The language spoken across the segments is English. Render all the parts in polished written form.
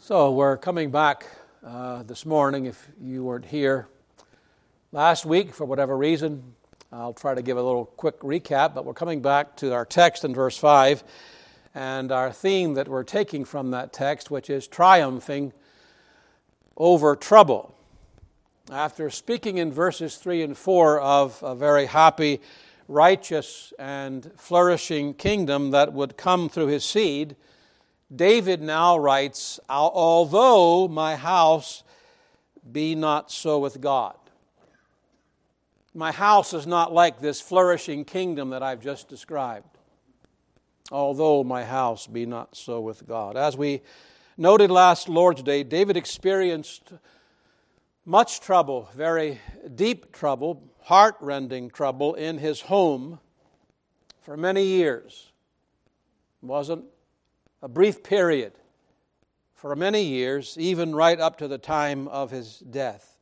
So we're coming back this morning. If you weren't here last week for whatever reason, I'll try to give a little quick recap, but we're coming back to our text in verse 5 and our theme that we're taking from that text, which is triumphing over trouble. After speaking in verses 3 and 4 of a very happy, righteous, and flourishing kingdom that would come through his seed, David now writes, although my house be not so with God. My house is not like this flourishing kingdom that I've just described. Although my house be not so with God. As we noted last Lord's Day, David experienced much trouble, very deep trouble, heart-rending trouble in his home for many years. It wasn't a brief period, for many years, even right up to the time of his death.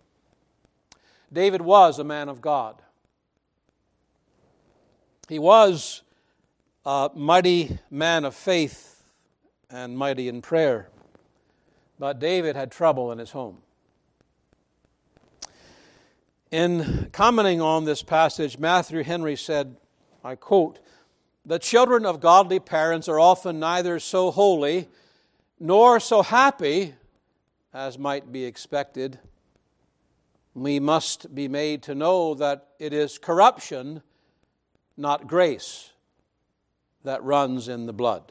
David was a man of God. He was a mighty man of faith and mighty in prayer. But David had trouble in his home. In commenting on this passage, Matthew Henry said, I quote, "The children of godly parents are often neither so holy nor so happy as might be expected. We must be made to know that it is corruption, not grace, that runs in the blood."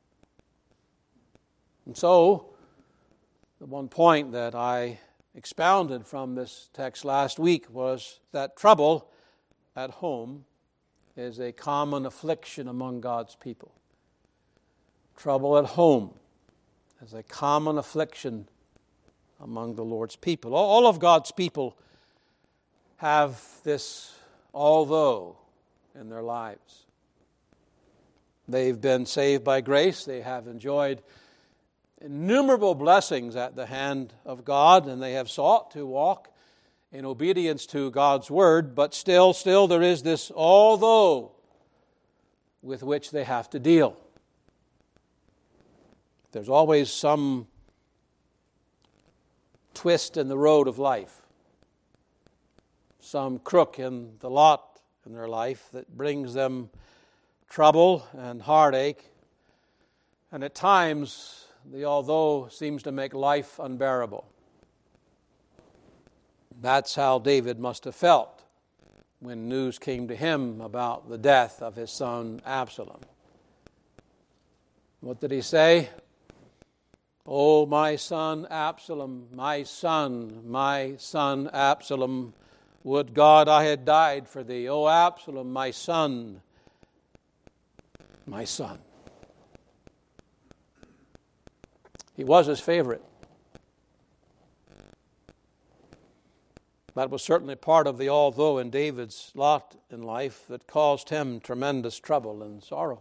And so, the one point that I expounded from this text last week was that trouble at home is a common affliction among God's people. Trouble at home is a common affliction among the Lord's people. All of God's people have this although in their lives. They've been saved by grace. They have enjoyed innumerable blessings at the hand of God, and they have sought to walk in obedience to God's word, but still there is this although with which they have to deal. There's always some twist in the road of life, some crook in the lot in their life that brings them trouble and heartache, and at times the although seems to make life unbearable. That's how David must have felt when news came to him about the death of his son Absalom. What did he say? "Oh, my son Absalom, my son Absalom, would God I had died for thee. O Absalom, my son, my son." He was his favorite. That was certainly part of the although in David's lot in life that caused him tremendous trouble and sorrow.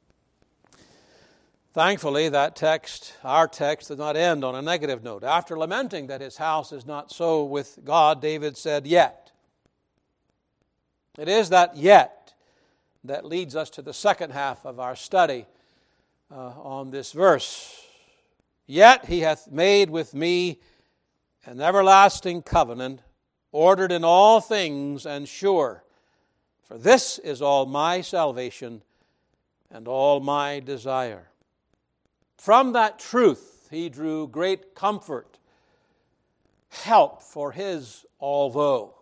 Thankfully, that text, our text, did not end on a negative note. After lamenting that his house is not so with God, David said, "Yet." It is that "yet" that leads us to the second half of our study on this verse. "Yet he hath made with me an everlasting covenant, ordered in all things and sure. For this is all my salvation and all my desire." From that truth he drew great comfort, help for his although.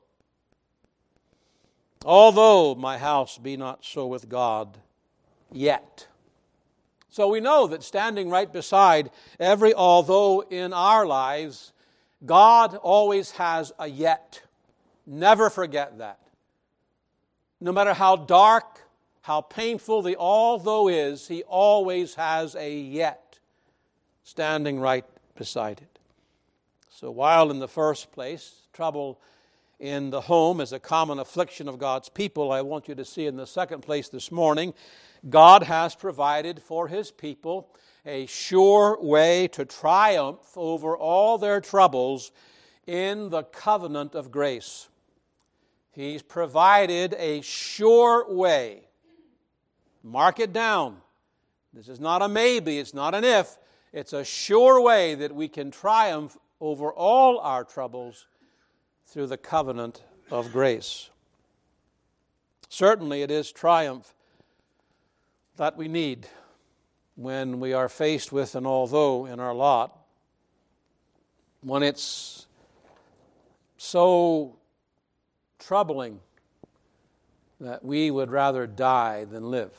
"Although my house be not so with God, yet." So we know that standing right beside every although in our lives, God always has a yet. Never forget that. No matter how dark, how painful the although is, He always has a yet standing right beside it. So while in the first place, trouble in the home is a common affliction of God's people, I want you to see in the second place this morning, God has provided for His people a sure way to triumph over all their troubles in the covenant of grace. He's provided a sure way. Mark it down. This is not a maybe, it's not an if. It's a sure way that we can triumph over all our troubles through the covenant of grace. Certainly it is triumph that we need when we are faced with an although in our lot, when it's so troubling that we would rather die than live.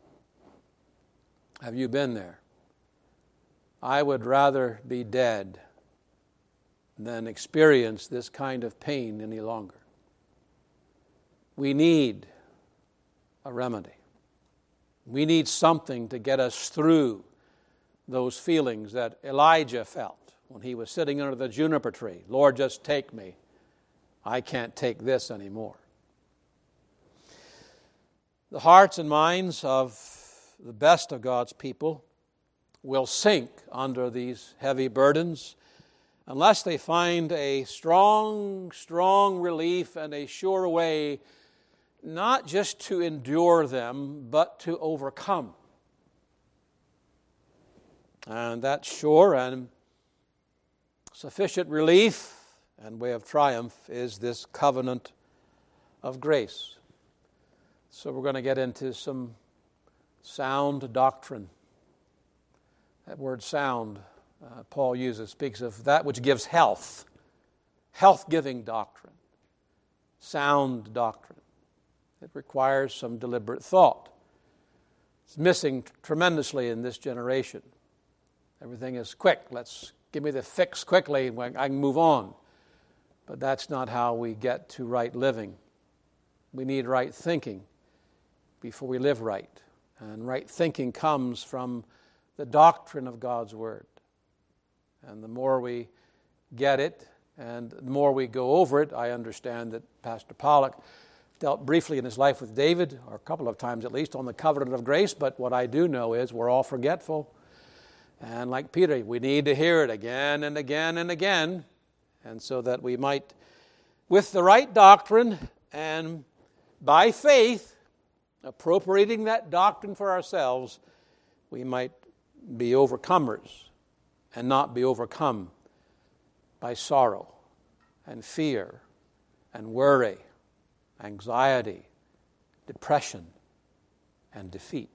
Have you been there? I would rather be dead than experience this kind of pain any longer. We need a remedy. We need something to get us through those feelings that Elijah felt when he was sitting under the juniper tree. Lord, just take me. I can't take this anymore. The hearts and minds of the best of God's people will sink under these heavy burdens unless they find a strong relief and a sure way not just to endure them, but to overcome. And that sure and sufficient relief and way of triumph is this covenant of grace. So we're going to get into some sound doctrine. That word sound, Paul speaks of that which gives health, health-giving doctrine, sound doctrine. It requires some deliberate thought. It's missing tremendously in this generation. Everything is quick. Give me the fix quickly, I can move on. But that's not how we get to right living. We need right thinking before we live right. And right thinking comes from the doctrine of God's Word. And the more we get it, and the more we go over it, I understand that Pastor Pollock dealt briefly in his life with David, or a couple of times at least, on the covenant of grace, but what I do know is we're all forgetful. And like Peter, we need to hear it again and again and again, and so that we might, with the right doctrine and by faith, appropriating that doctrine for ourselves, we might be overcomers and not be overcome by sorrow and fear and worry, anxiety, depression, and defeat.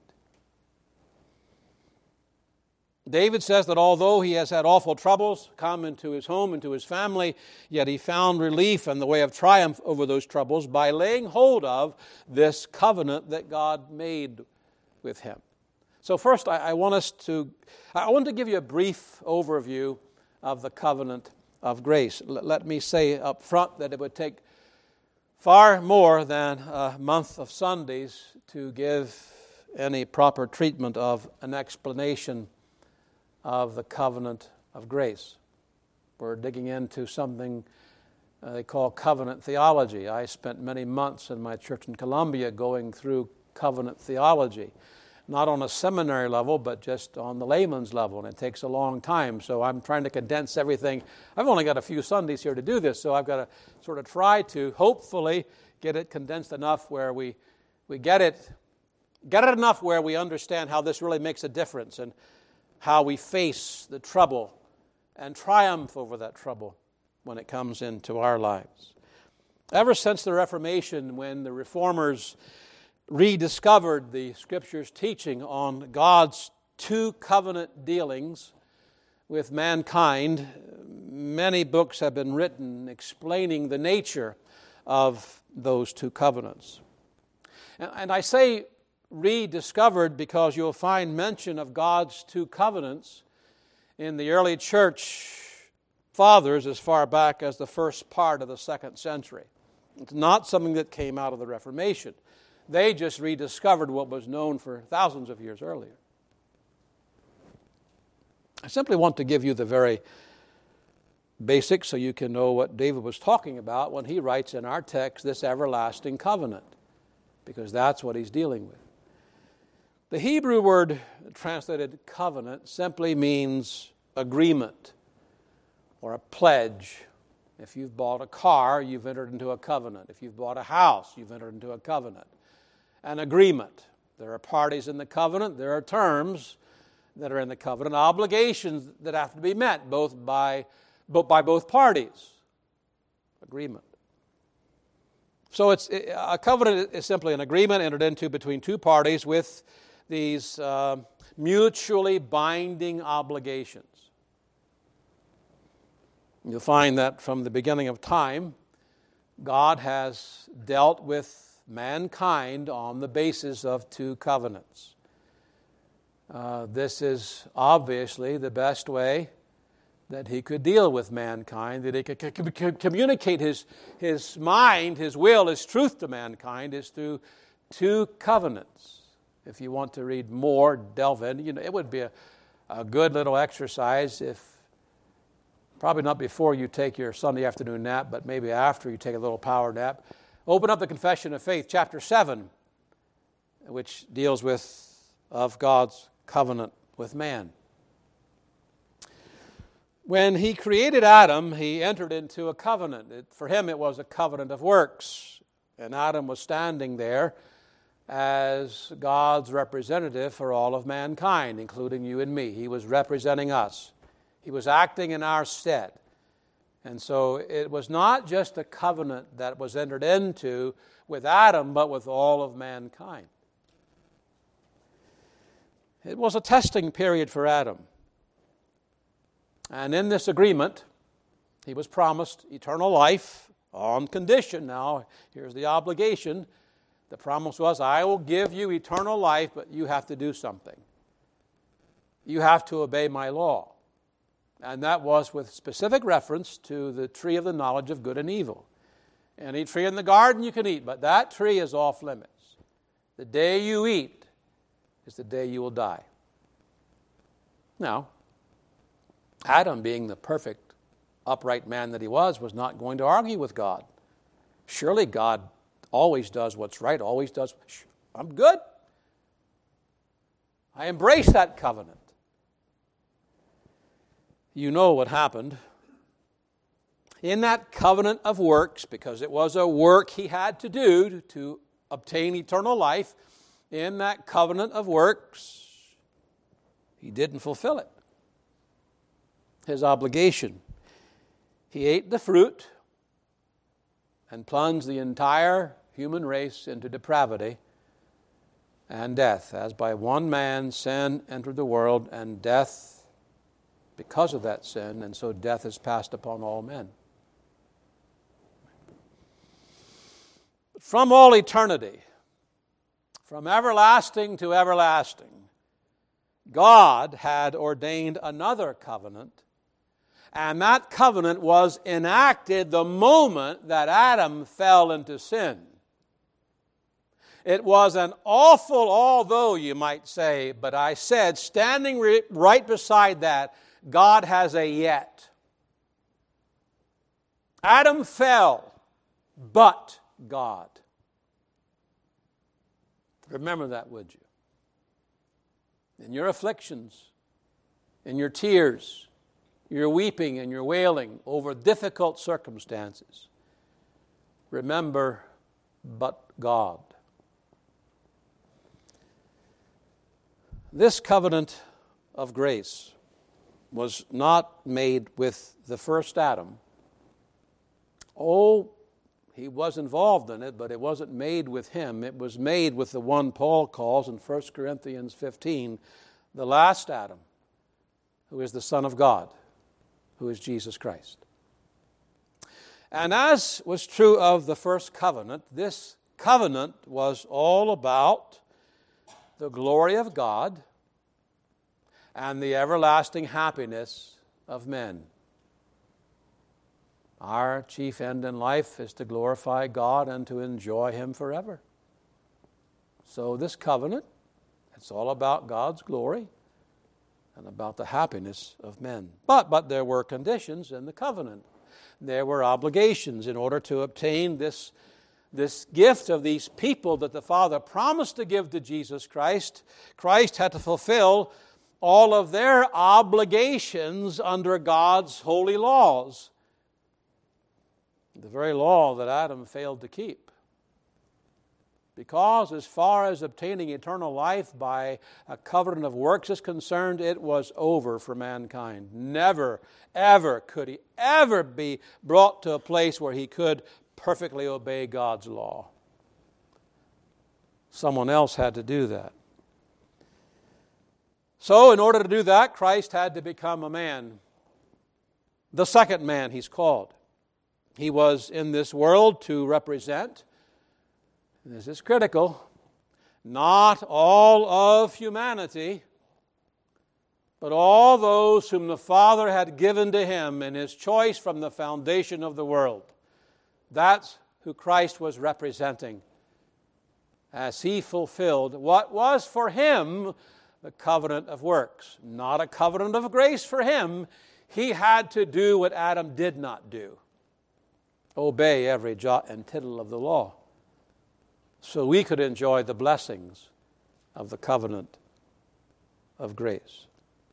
David says that although he has had awful troubles come into his home, into his family, yet he found relief and the way of triumph over those troubles by laying hold of this covenant that God made with him. So first, I want to give you a brief overview of the covenant of grace. Let me say up front that it would take far more than a month of Sundays to give any proper treatment of an explanation of the covenant of grace. We're digging into something they call covenant theology. I spent many months in my church in Columbia going through covenant theology, not on a seminary level, but just on the layman's level, and it takes a long time. So I'm trying to condense everything. I've only got a few Sundays here to do this, so I've got to sort of try to hopefully get it condensed enough where we get it enough where we understand how this really makes a difference and how we face the trouble and triumph over that trouble when it comes into our lives. Ever since the Reformation, when the Reformers rediscovered the Scripture's teaching on God's two covenant dealings with mankind, many books have been written explaining the nature of those two covenants. And I say rediscovered because you'll find mention of God's two covenants in the early church fathers as far back as the first part of the 2nd century. It's not something that came out of the Reformation. They just rediscovered what was known for thousands of years earlier. I simply want to give you the very basics so you can know what David was talking about when he writes in our text this everlasting covenant, because that's what he's dealing with. The Hebrew word translated covenant simply means agreement or a pledge. If you've bought a car, you've entered into a covenant. If you've bought a house, you've entered into a covenant. An agreement. There are parties in the covenant. There are terms that are in the covenant, obligations that have to be met by both parties. Agreement. So a covenant is simply an agreement entered into between two parties with these mutually binding obligations. You'll find that from the beginning of time, God has dealt with mankind on the basis of two covenants. This is obviously the best way that he could deal with mankind, that he could communicate his mind, his will, his truth to mankind is through two covenants. If you want to read more, delve in, it would be a good little exercise if, probably not before you take your Sunday afternoon nap, but maybe after you take a little power nap. Open up the Confession of Faith, chapter 7, which deals of God's covenant with man. When he created Adam, he entered into a covenant. For him, it was a covenant of works. And Adam was standing there as God's representative for all of mankind, including you and me. He was representing us. He was acting in our stead. And so it was not just a covenant that was entered into with Adam, but with all of mankind. It was a testing period for Adam. And in this agreement, he was promised eternal life on condition. Now, here's the obligation. The promise was, I will give you eternal life, but you have to do something. You have to obey my law. And that was with specific reference to the tree of the knowledge of good and evil. Any tree in the garden you can eat, but that tree is off limits. The day you eat is the day you will die. Now, Adam, being the perfect, upright man that he was not going to argue with God. Surely God always does what's right, always does. I'm good. I embrace that covenant. You know what happened. In that covenant of works, because it was a work he had to do to obtain eternal life, in that covenant of works, he didn't fulfill it. His obligation. He ate the fruit and plunged the entire human race into depravity and death, as by one man sin entered the world, and death because of that sin, and so death is passed upon all men. From all eternity, from everlasting to everlasting, God had ordained another covenant, and that covenant was enacted the moment that Adam fell into sin. It was an awful although, you might say, but I said, standing right beside that, God has a yet. Adam fell, but God. Remember that, would you? In your afflictions, in your tears, your weeping and your wailing over difficult circumstances, remember, but God. This covenant of grace was not made with the first Adam. Oh, he was involved in it, but it wasn't made with him. It was made with the one Paul calls in 1 Corinthians 15, the last Adam, who is the Son of God, who is Jesus Christ. And as was true of the first covenant, this covenant was all about the glory of God and the everlasting happiness of men. Our chief end in life is to glorify God and to enjoy Him forever. So this covenant, it's all about God's glory and about the happiness of men. But there were conditions in the covenant. There were obligations in order to obtain this gift of these people that the Father promised to give to Jesus Christ. Christ had to fulfill all of their obligations under God's holy laws. The very law that Adam failed to keep. Because as far as obtaining eternal life by a covenant of works is concerned, it was over for mankind. Never, ever could he ever be brought to a place where he could perfectly obey God's law. Someone else had to do that. So in order to do that, Christ had to become a man. The second man, he's called. He was in this world to represent, and this is critical, not all of humanity, but all those whom the Father had given to him in his choice from the foundation of the world. That's who Christ was representing as he fulfilled what was for him the covenant of works. Not a covenant of grace for him. He had to do what Adam did not do. Obey every jot and tittle of the law, so we could enjoy the blessings of the covenant of grace.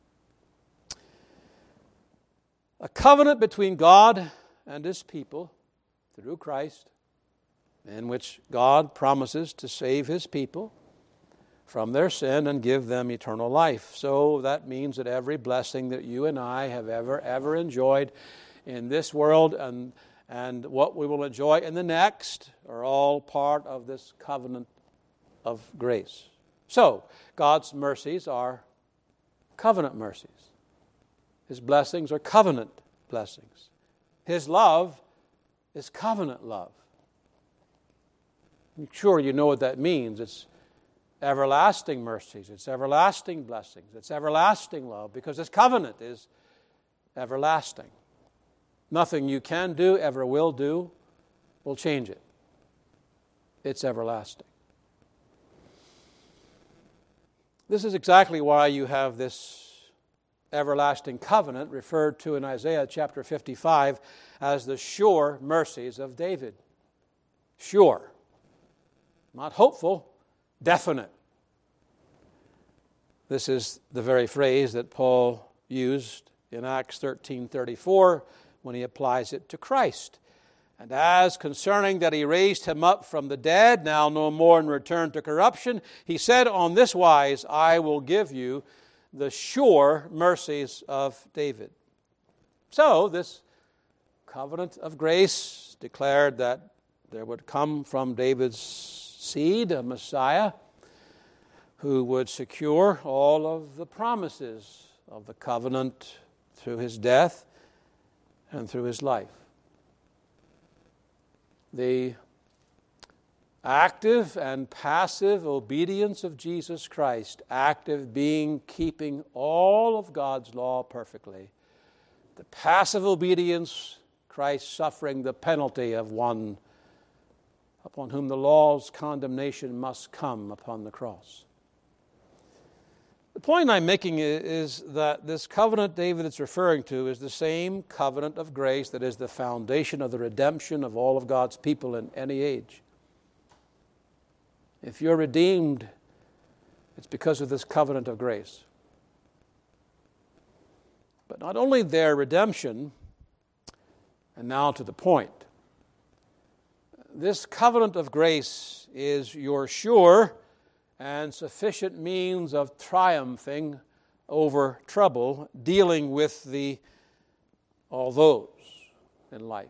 A covenant between God and his people through Christ, in which God promises to save his people from their sin and give them eternal life. So that means that every blessing that you and I have ever enjoyed in this world and what we will enjoy in the next are all part of this covenant of grace. So, God's mercies are covenant mercies. His blessings are covenant blessings. His love is covenant love. I'm sure you know what that means. It's everlasting mercies. It's everlasting blessings. It's everlasting love because His covenant is everlasting. Nothing you can do, ever will change it. It's everlasting. This is exactly why you have this everlasting covenant referred to in Isaiah chapter 55 as the sure mercies of David. Sure. Not hopeful, definite. This is the very phrase that Paul used in Acts 13:34 when he applies it to Christ. And as concerning that he raised him up from the dead, now no more in return to corruption, he said on this wise, I will give you the sure mercies of David. So this covenant of grace declared that there would come from David's seed a Messiah who would secure all of the promises of the covenant through his death and through his life. The active and passive obedience of Jesus Christ, active being keeping all of God's law perfectly. The passive obedience, Christ suffering the penalty of one upon whom the law's condemnation must come upon the cross. The point I'm making is that this covenant David is referring to is the same covenant of grace that is the foundation of the redemption of all of God's people in any age. If you're redeemed, it's because of this covenant of grace. But not only their redemption, and now to the point, this covenant of grace is your sure and sufficient means of triumphing over trouble, dealing with all those in life.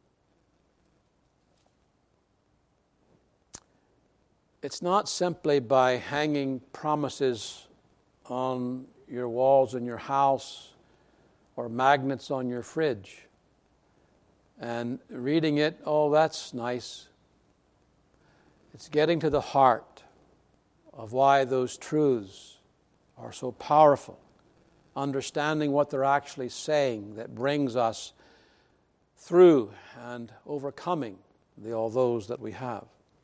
It's not simply by hanging promises on your walls in your house or magnets on your fridge and reading it, oh, that's nice. It's getting to the heart of why those truths are so powerful, understanding what they're actually saying that brings us through and overcoming all those that we have.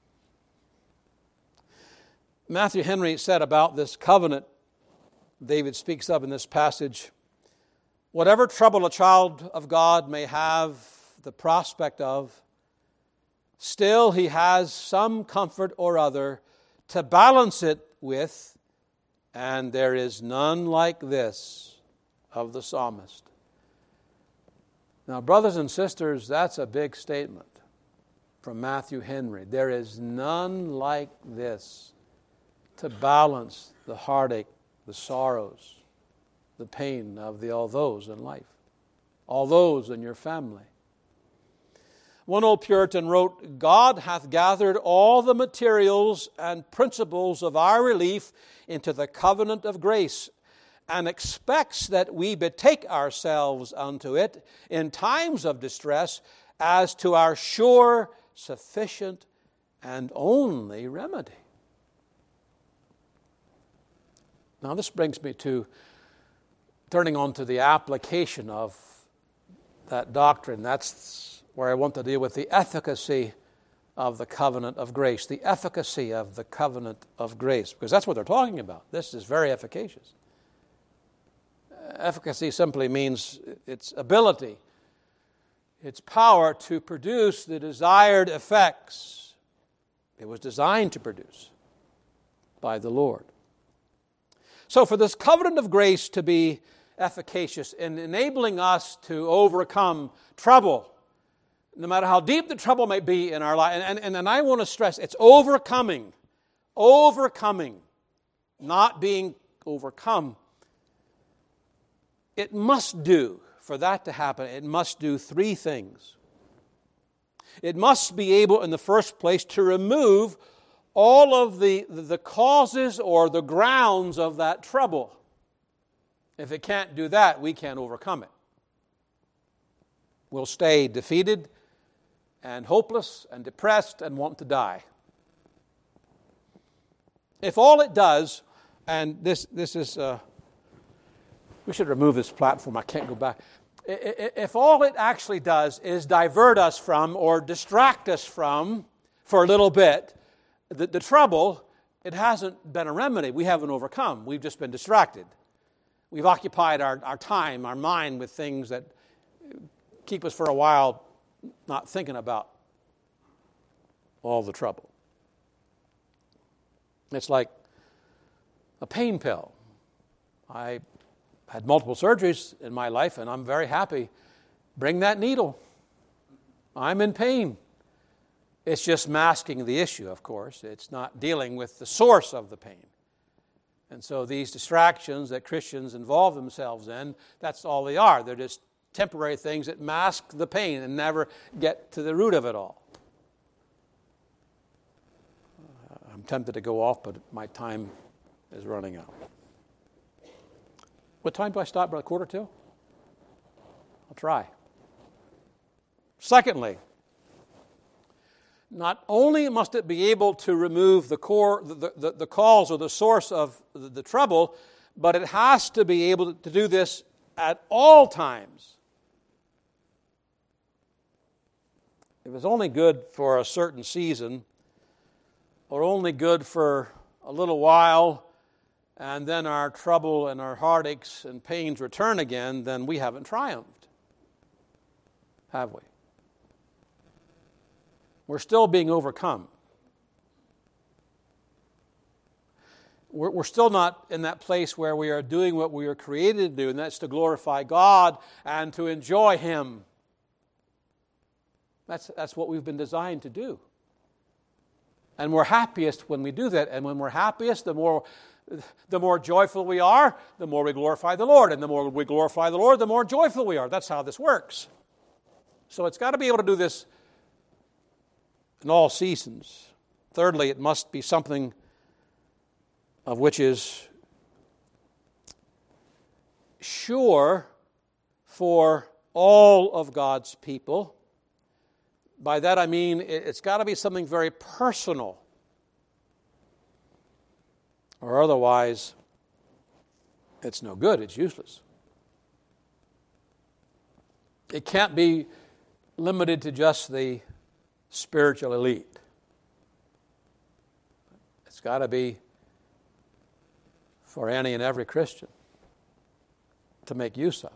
Matthew Henry said about this covenant David speaks of in this passage, whatever trouble a child of God may have the prospect of, still he has some comfort or other to balance it with, and there is none like this of the psalmist. Now, brothers and sisters, that's a big statement. from Matthew Henry. There is none like this to balance the heartache, the sorrows, the pain of all those in life, all those in your family. One old Puritan wrote, God hath gathered all the materials and principles of our relief into the covenant of grace, and expects that we betake ourselves unto it in times of distress as to our sure, sufficient, and only remedy. Now this brings me to turning on to the application of that doctrine. That's where I want to deal with the efficacy of the covenant of grace. The efficacy of the covenant of grace. Because that's what they're talking about. This is very efficacious. Efficacy simply means its ability, its power to produce the desired effects it was designed to produce by the Lord. So for this covenant of grace to be efficacious in enabling us to overcome trouble, no matter how deep the trouble may be in our life, and I want to stress, it's overcoming, not being overcome. It must do, for that to happen, it must do three things. It must be able, in the first place, to remove all of the causes or the grounds of that trouble. If it can't do that, we can't overcome it. We'll stay defeated and hopeless and depressed and want to die. If all it does, and this is... we should remove this platform. I can't go back. If all it actually does is divert us from or distract us from, for a little bit, the trouble, it hasn't been a remedy. We haven't overcome. We've just been distracted. We've occupied our time, our mind with things that keep us for a while not thinking about all the trouble. It's like a pain pill. I had multiple surgeries in my life, and I'm very happy. Bring that needle. I'm in pain. It's just masking the issue, of course. It's not dealing with the source of the pain. And so these distractions that Christians involve themselves in, that's all they are. They're just temporary things that mask the pain and never get to the root of it all. I'm tempted to go off, but my time is running out. What time do I stop? About 1:45? I'll try. Secondly, not only must it be able to remove the cause or the source of the trouble, but it has to be able to do this at all times. If it's only good for a certain season, or only good for a little while, and then our trouble and our heartaches and pains return again, then we haven't triumphed, have we? We're still being overcome. We're still not in that place where we are doing what we were created to do, and that's to glorify God and to enjoy Him. That's what we've been designed to do. And we're happiest when we do that. And when we're happiest, the more joyful we are, the more we glorify the Lord. And the more we glorify the Lord, the more joyful we are. That's how this works. So it's got to be able to do this in all seasons. Thirdly, it must be something of which is sure for all of God's people. By that I mean it's got to be something very personal, or otherwise it's no good, it's useless. It can't be limited to just the spiritual elite. It's got to be for any and every Christian to make use of.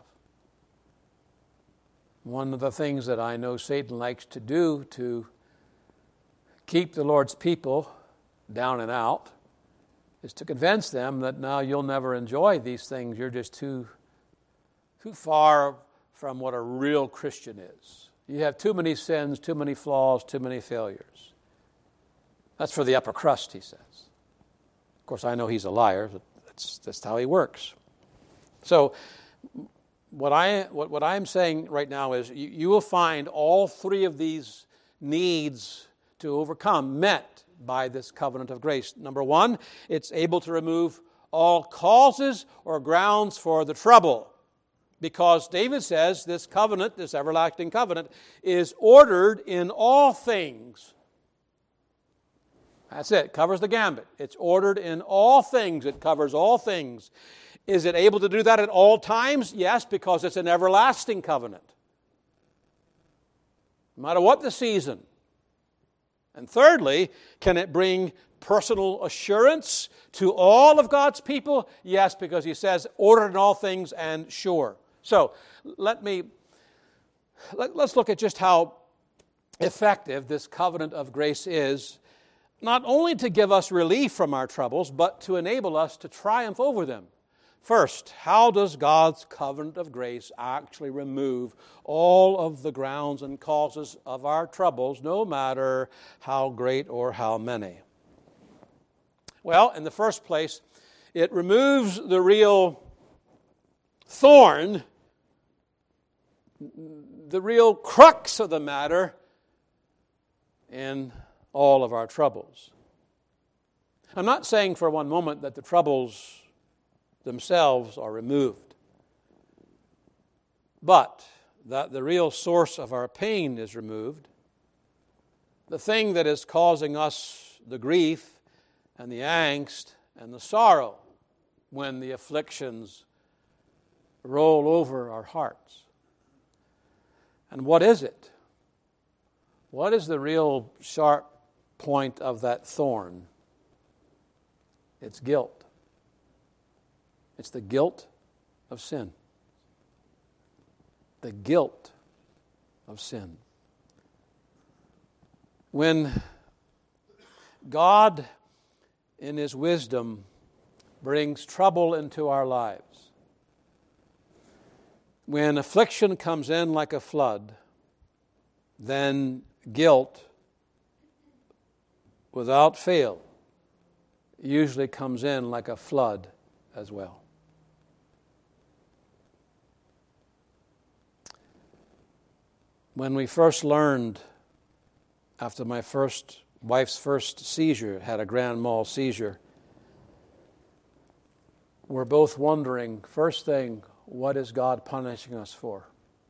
One of the things that I know Satan likes to do to keep the Lord's people down and out is to convince them that now you'll never enjoy these things. You're just too far from what a real Christian is. You have too many sins, too many flaws, too many failures. That's for the upper crust, he says. Of course, I know he's a liar, but that's how he works. So what I'm saying right now is you will find all three of these needs to overcome met by this covenant of grace. Number one, it's able to remove all causes or grounds for the trouble. Because David says this covenant, this everlasting covenant, is ordered in all things. That's it. Covers the gambit. It's ordered in all things. It covers all things. Is it able to do that at all times? Yes, because it's an everlasting covenant. No matter what the season. And thirdly, can it bring personal assurance to all of God's people? Yes, because he says ordered in all things and sure. So let's look at just how effective this covenant of grace is, not only to give us relief from our troubles, but to enable us to triumph over them. First, how does God's covenant of grace actually remove all of the grounds and causes of our troubles, no matter how great or how many? Well, in the first place, it removes the real thorn, the real crux of the matter in all of our troubles. I'm not saying for one moment that the troubles themselves are removed, but that the real source of our pain is removed. The thing that is causing us the grief and the angst and the sorrow when the afflictions roll over our hearts. And what is it? What is the real sharp point of that thorn? It's guilt. It's the guilt of sin. The guilt of sin. When God, in his wisdom, brings trouble into our lives, when affliction comes in like a flood, then guilt, without fail, usually comes in like a flood as well. When we first learned, after my wife's first seizure, had a grand mal seizure, we're both wondering, first thing, what is God punishing us for?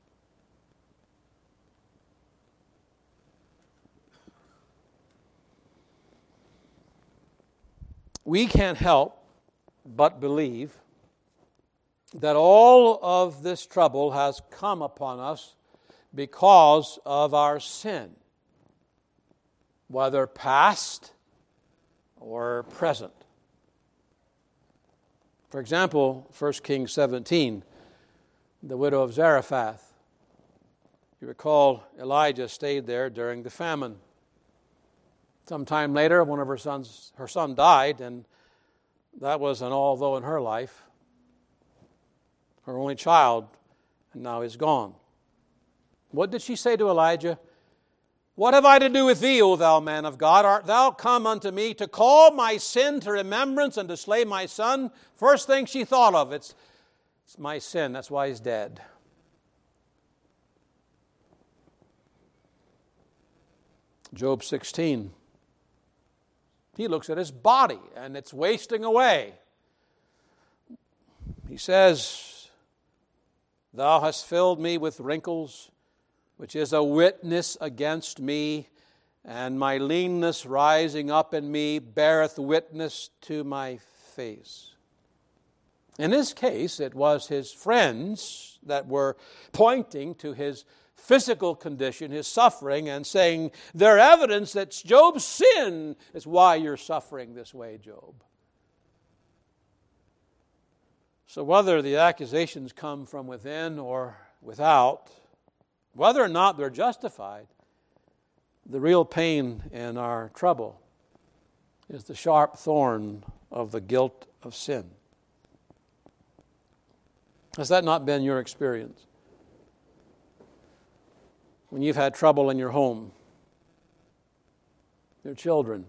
We can't help but believe that all of this trouble has come upon us because of our sin, whether past or present. For example, 1 Kings 17, the widow of Zarephath. You recall Elijah stayed there during the famine. Sometime later, one of her son died, and that was an although in her life. Her only child, and now he's gone. What did she say to Elijah? What have I to do with thee, O thou man of God? Art thou come unto me to call my sin to remembrance and to slay my son? First thing she thought of, it's my sin. That's why he's dead. Job 16. He looks at his body and it's wasting away. He says, Thou hast filled me with wrinkles, which is a witness against me, and my leanness rising up in me beareth witness to my face. In this case, it was his friends that were pointing to his physical condition, his suffering, and saying, they're evidence that Job's sin is why you're suffering this way, Job. So whether the accusations come from within or without, whether or not they're justified, the real pain in our trouble is the sharp thorn of the guilt of sin. Has that not been your experience? when you've had trouble in your home, your children?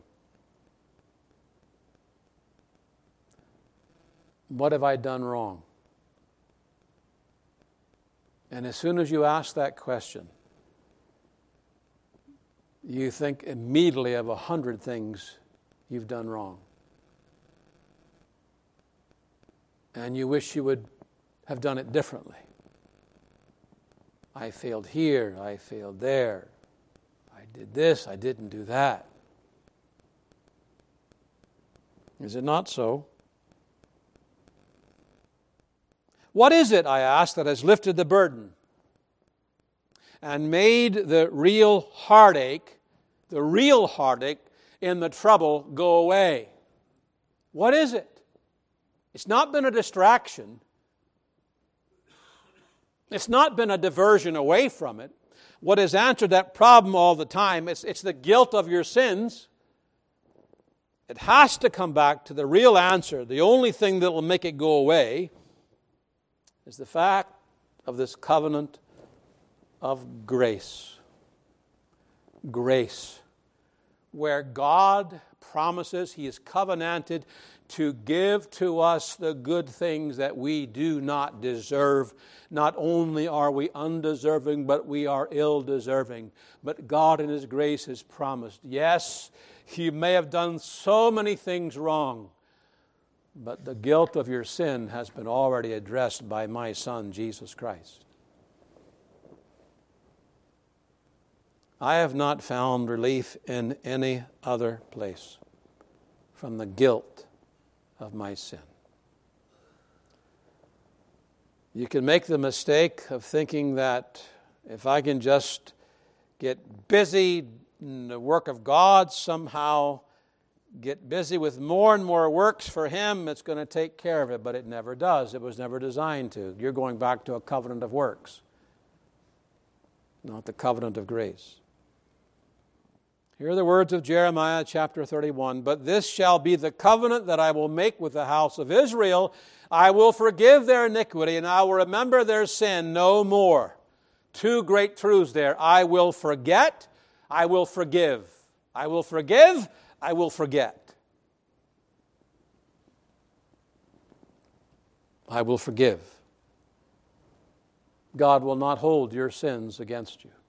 What have I done wrong? And as soon as you ask that question, you think immediately of 100 things you've done wrong. And you wish you would have done it differently. I failed here, I failed there. I did this, I didn't do that. Is it not so? What is it, I ask, that has lifted the burden and made the real heartache in the trouble go away? What is it? It's not been a distraction. It's not been a diversion away from it. What has answered that problem all the time, it's the guilt of your sins. It has to come back to the real answer. The only thing that will make it go away is the fact of this covenant of grace. Grace. Where God promises, He is covenanted to give to us the good things that we do not deserve. Not only are we undeserving, but we are ill-deserving. But God in His grace has promised, yes, you may have done so many things wrong, but the guilt of your sin has been already addressed by my Son, Jesus Christ. I have not found relief in any other place from the guilt of my sin. You can make the mistake of thinking that if I can just get busy in the work of God, somehow get busy with more and more works for Him, it's going to take care of it, but it never does. It was never designed to. You're going back to a covenant of works, not the covenant of grace. Here are the words of Jeremiah chapter 31. But this shall be the covenant that I will make with the house of Israel. I will forgive their iniquity, and I will remember their sin no more. Two great truths there. I will forget, I will forgive. I will forgive, I will forget. I will forgive. God will not hold your sins against you.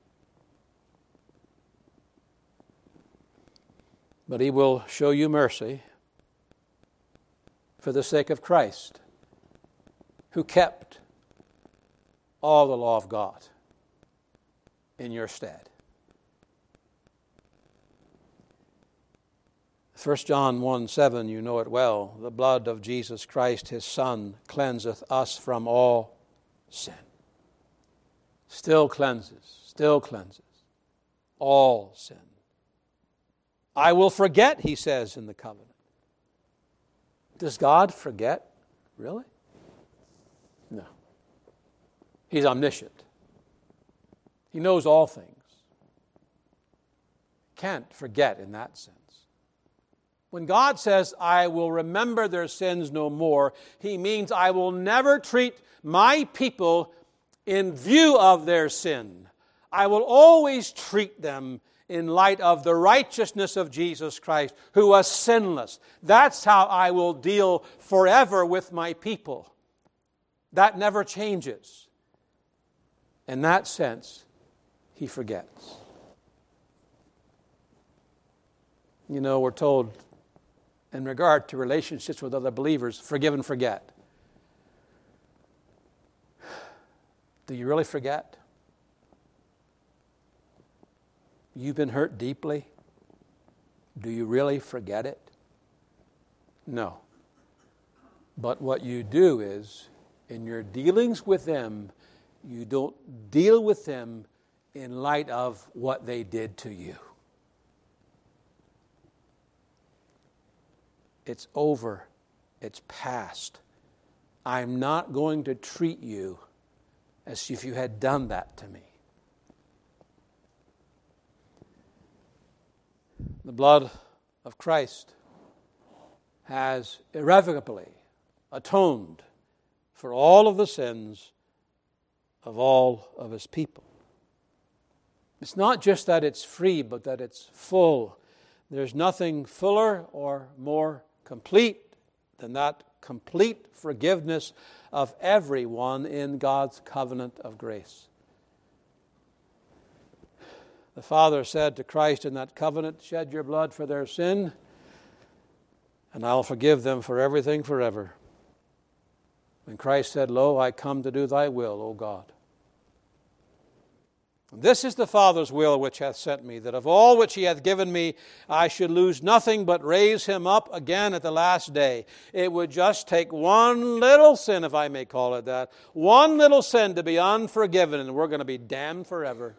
But He will show you mercy for the sake of Christ, who kept all the law of God in your stead. 1 John 1:7, you know it well. The blood of Jesus Christ, His Son, cleanseth us from all sin. Still cleanses all sin. I will forget, He says in the covenant. Does God forget? Really? No. He's omniscient. He knows all things. Can't forget in that sense. When God says, I will remember their sins no more, He means I will never treat my people in view of their sin. I will always treat them in light of the righteousness of Jesus Christ, who was sinless. That's how I will deal forever with my people. That never changes. In that sense, He forgets. You know, we're told in regard to relationships with other believers, forgive and forget. Do you really forget? You've been hurt deeply. Do you really forget it? No. But what you do is, in your dealings with them, you don't deal with them in light of what they did to you. It's over. It's past. I'm not going to treat you as if you had done that to me. The blood of Christ has irrevocably atoned for all of the sins of all of His people. It's not just that it's free, but that it's full. There's nothing fuller or more complete than that complete forgiveness of everyone in God's covenant of grace. The Father said to Christ in that covenant, "Shed your blood for their sin, and I'll forgive them for everything forever." And Christ said, "Lo, I come to do thy will, O God." This is the Father's will which hath sent me, that of all which he hath given me, I should lose nothing, but raise him up again at the last day. It would just take one little sin, if I may call it that, one little sin to be unforgiven, and we're going to be damned forever.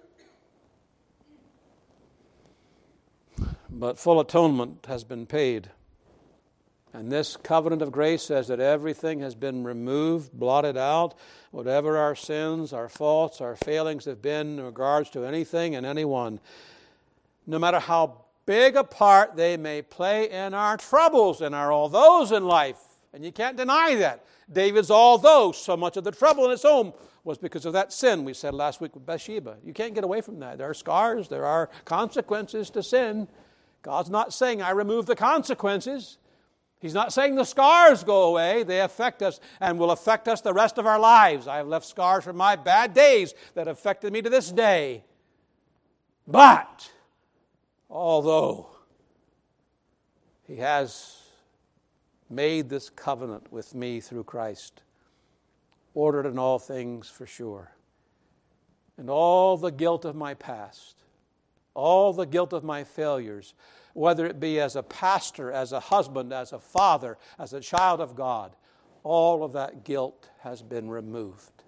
But full atonement has been paid. And this covenant of grace says that everything has been removed, blotted out, whatever our sins, our faults, our failings have been in regards to anything and anyone. No matter how big a part they may play in our troubles and our all those in life. And you can't deny that. David's all those, so much of the trouble in his home was because of that sin we said last week with Bathsheba. You can't get away from that. There are scars, there are consequences to sin. God's not saying I remove the consequences. He's not saying the scars go away. They affect us and will affect us the rest of our lives. I have left scars from my bad days that affected me to this day. But, although he has made this covenant with me through Christ, ordered in all things for sure, and all the guilt of my past, all the guilt of my failures, whether it be as a pastor, as a husband, as a father, as a child of God, all of that guilt has been removed.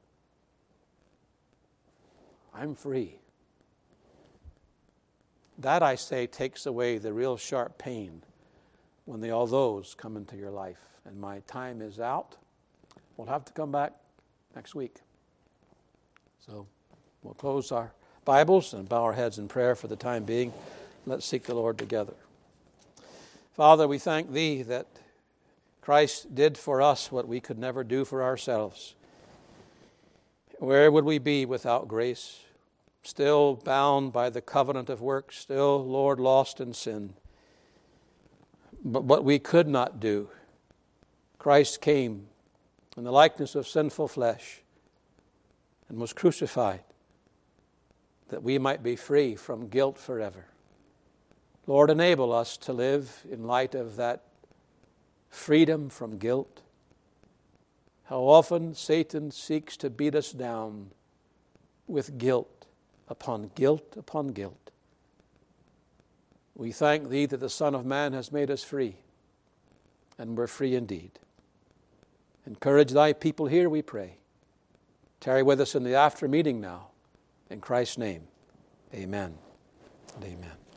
I'm free. That, I say, takes away the real sharp pain when all those come into your life. And my time is out. We'll have to come back next week. So we'll close our Bibles and bow our heads in prayer for the time being. Let's seek the Lord together. Father, we thank Thee that Christ did for us what we could never do for ourselves. Where would we be without grace? Still bound by the covenant of works, still, Lord, lost in sin. But what we could not do, Christ came in the likeness of sinful flesh and was crucified that we might be free from guilt forever. Lord, enable us to live in light of that freedom from guilt. How often Satan seeks to beat us down with guilt upon guilt upon guilt. We thank Thee that the Son of Man has made us free, and we're free indeed. Encourage Thy people here, we pray. Tarry with us in the after meeting now. In Christ's name, amen and amen.